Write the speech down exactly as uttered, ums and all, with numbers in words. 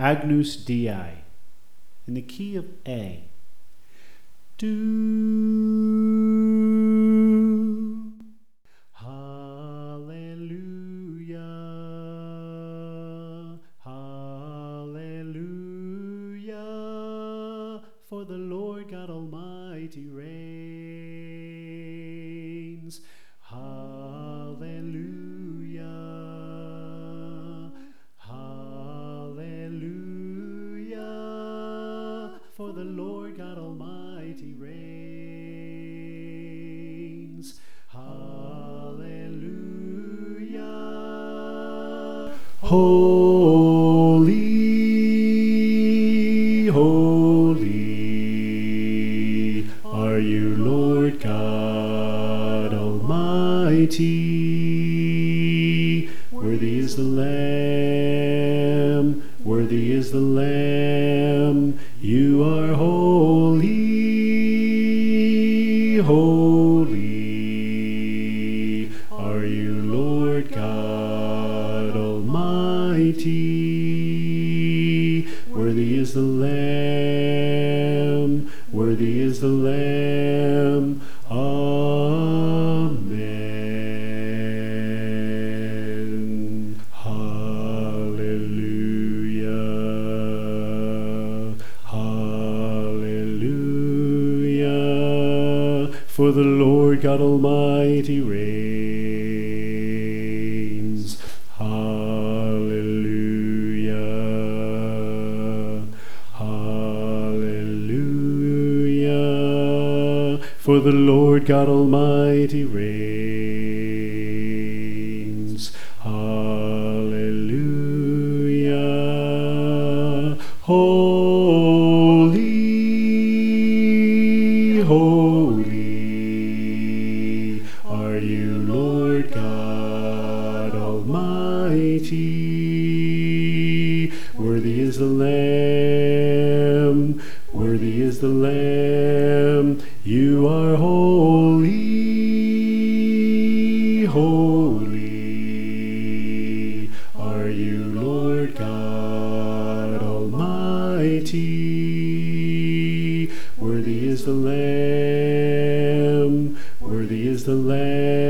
Agnus Dei, in the key of A. Do. Hallelujah, hallelujah, for the Lord God Almighty reigns. Hallelujah, hallelujah, for the Lord God Almighty reigns. Hallelujah. Holy, holy are you, Lord God Almighty. Worthy is the Lamb, worthy is the Lamb. You are holy, holy are you, Lord God Almighty. Worthy is the Lamb, worthy is the Lamb. Amen. Hallelujah, hallelujah, for the Lord God Almighty reigns. Hallelujah, hallelujah, for the Lord God Almighty reigns. Hallelujah. Holy, holy are you, Lord God Almighty. Worthy is the Lamb, worthy is the Lamb. You are holy, holy are you, Lord God Almighty. Worthy is the Lamb, worthy is the Lamb.